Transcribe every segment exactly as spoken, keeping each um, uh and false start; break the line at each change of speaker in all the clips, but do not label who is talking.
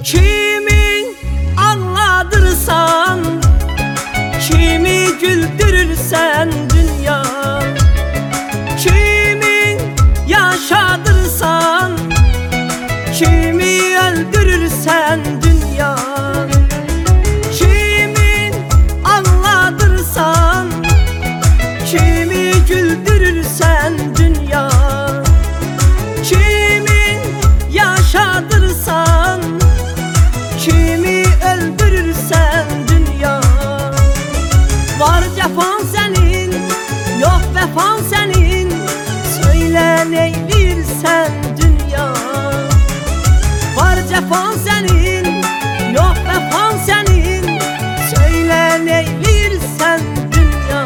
Kimi ağladırsan, kimi güldürürsen dünya. Kimi yaşadırsan, kimi öldürürsen dünya. Kimi ağladırsan, kimi güldürürsen dünya. Kimi yaşadırsan, kimi öldürürsen dünya. Var cefan senin, yok vefan senin, söyle neylirsen dünya. Var cefan senin, yok vefan senin, söyle neylirsen dünya.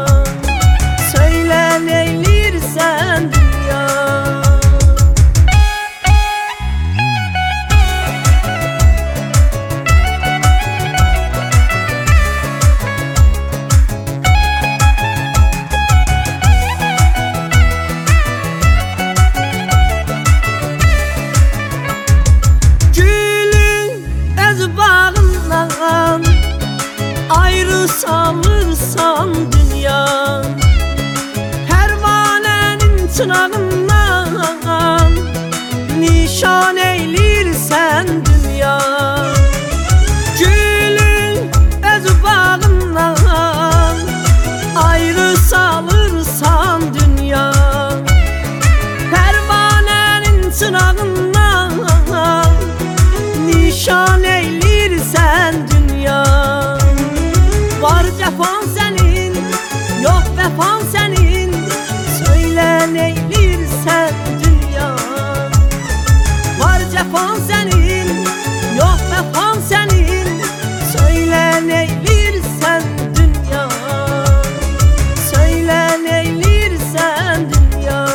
Söyle neylirsen dünya. Ayrı salırsan dünya, pervanenin çınarından nişan eylirsen dünya. Gülün öz bağından ayrı salırsan dünya, pervanenin çınarından nişan eylirsen dünya. Var cefan senin, yok vefan senin, söyle neylirsen dünya. Var cefan senin, yok vefan senin, söyle neylirsen dünya. Söyle neylirsen dünya.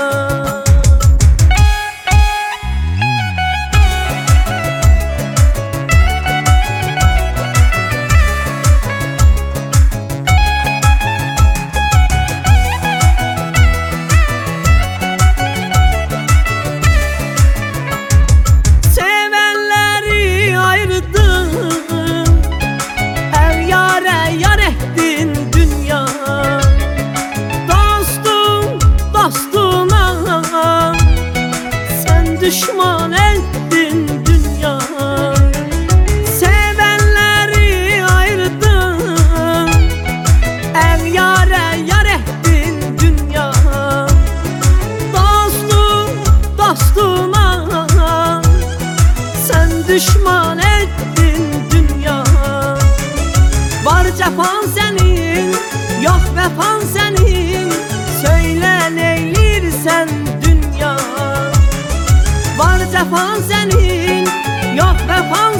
Düşman ettin dünya, sevenleri ayırdın, el yare yar ettin dünya. Dostum dostuma sen düşman ettin dünya. Var cefan senin, yok vefan senin, söyle neylirsen dünya. Var cefan senin, yok vefan